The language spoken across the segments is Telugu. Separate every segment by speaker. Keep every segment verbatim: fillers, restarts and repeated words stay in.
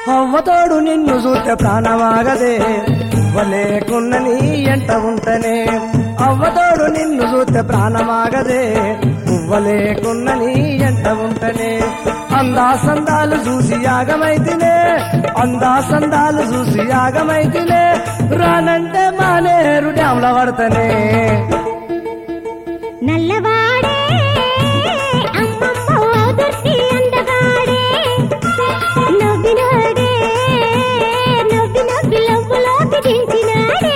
Speaker 1: అవ్వతోడు నిన్ను చూస్తే ప్రాణమాగదే వలేకున్న నీ ఎంట ఉంటనే అవ్వతోడు నిన్ను చూస్తే ప్రాణమాగదే పువ్వలేకున్న నీ ఎంట ఉంటనే అందా సందాలు చూసి యాగమైతినే అందా సందాలు చూసి యాగమైతినే రానంటే మానేరు డ్యాంల పడతనే
Speaker 2: నల్లవాడే అమ్మమ్మ దుర్తి అందగాడే నవ్వినాడే నవ్వి నవ్వి లవ్వులోకి దించినాడే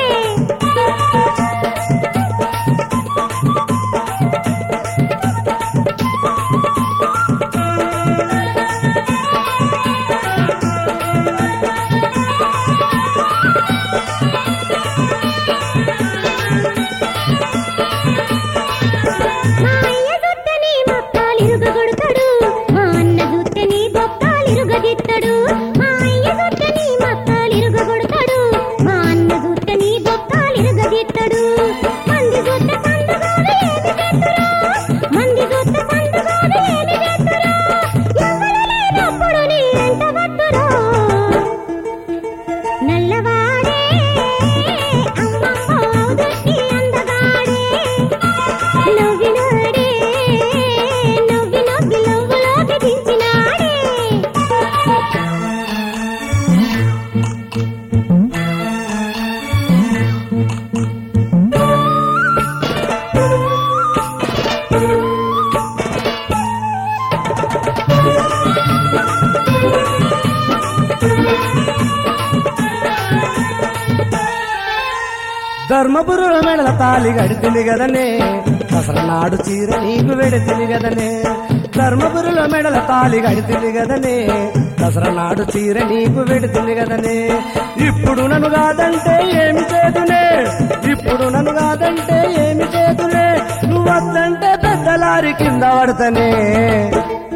Speaker 1: ధర్మపురుల మెడల తాలి గడితిని గదనే దసరనాడు చీర నీకు వెడితిని గదనే ధర్మపురుల మెడల తాలి గడితిని గదనే దసరనాడు చీర నీకు వెడితిని గదనే ఇప్పుడు నన్ను కాదంటే ఏమి చేతునే ఇప్పుడు నన్ను కాదంటే ఏమి చేతునే నువ్వు వద్దంటే పెద్దలారి కింద పడతనే